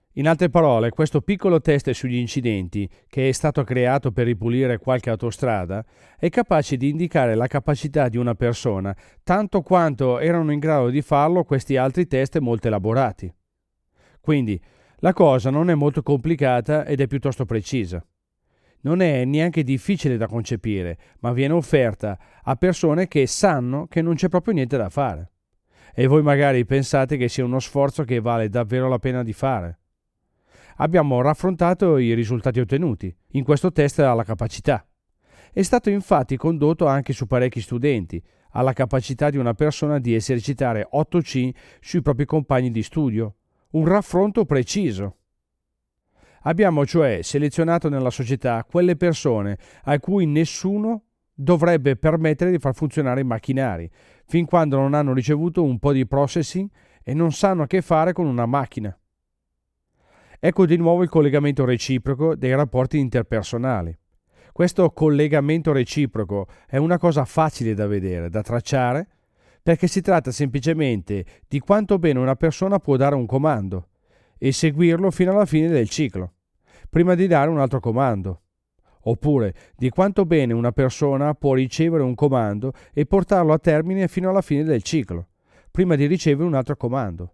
In altre parole, questo piccolo test sugli incidenti, che è stato creato per ripulire qualche autostrada, è capace di indicare la capacità di una persona, tanto quanto erano in grado di farlo questi altri test molto elaborati. Quindi, la cosa non è molto complicata ed è piuttosto precisa. Non è neanche difficile da concepire, ma viene offerta a persone che sanno che non c'è proprio niente da fare. E voi magari pensate che sia uno sforzo che vale davvero la pena di fare. Abbiamo raffrontato i risultati ottenuti in questo test alla capacità. È stato infatti condotto anche su parecchi studenti, alla capacità di una persona di esercitare 8C sui propri compagni di studio. Un raffronto preciso. Abbiamo cioè selezionato nella società quelle persone a cui nessuno dovrebbe permettere di far funzionare i macchinari, fin quando non hanno ricevuto un po' di processing e non sanno che fare con una macchina. Ecco di nuovo il collegamento reciproco dei rapporti interpersonali. Questo collegamento reciproco è una cosa facile da vedere, da tracciare, perché si tratta semplicemente di quanto bene una persona può dare un comando e seguirlo fino alla fine del ciclo, prima di dare un altro comando. Oppure di quanto bene una persona può ricevere un comando e portarlo a termine fino alla fine del ciclo, prima di ricevere un altro comando.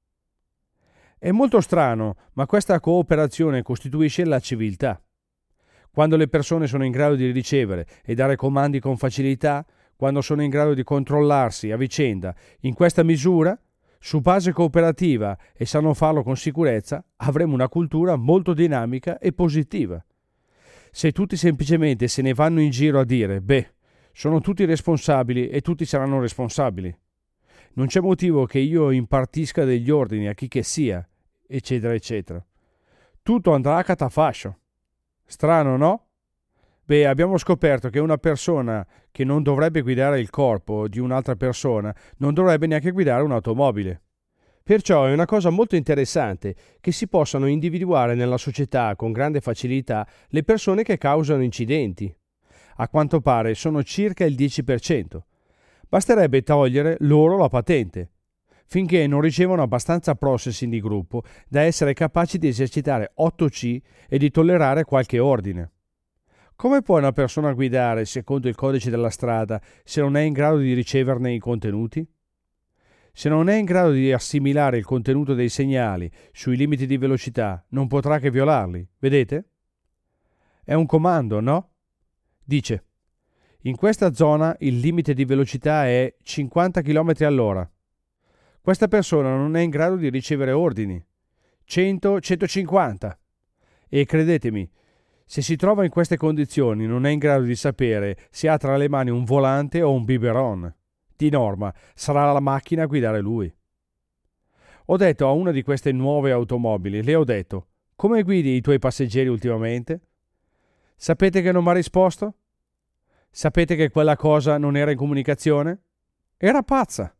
È molto strano, ma questa cooperazione costituisce la civiltà. Quando le persone sono in grado di ricevere e dare comandi con facilità, quando sono in grado di controllarsi a vicenda in questa misura, su base cooperativa e sanno farlo con sicurezza, avremo una cultura molto dinamica e positiva. Se tutti semplicemente se ne vanno in giro a dire, sono tutti responsabili e tutti saranno responsabili, non c'è motivo che io impartisca degli ordini a chi che sia, eccetera, eccetera. Tutto andrà a catafascio. Strano, no? Abbiamo scoperto che una persona che non dovrebbe guidare il corpo di un'altra persona non dovrebbe neanche guidare un'automobile. Perciò è una cosa molto interessante che si possano individuare nella società con grande facilità le persone che causano incidenti. A quanto pare sono circa il 10%. Basterebbe togliere loro la patente, finché non ricevono abbastanza processing di gruppo da essere capaci di esercitare 8C e di tollerare qualche ordine. Come può una persona guidare secondo il codice della strada se non è in grado di riceverne i contenuti? Se non è in grado di assimilare il contenuto dei segnali sui limiti di velocità, non potrà che violarli, vedete? È un comando, no? Dice: in questa zona il limite di velocità è 50 km all'ora. Questa persona non è in grado di ricevere ordini. 100-150. E credetemi, se si trova in queste condizioni non è in grado di sapere se ha tra le mani un volante o un biberon. Di norma sarà la macchina a guidare lui. Ho detto a una di queste nuove automobili, le ho detto: come guidi i tuoi passeggeri ultimamente? Sapete che non mi ha risposto? Sapete che quella cosa non era in comunicazione? Era pazza.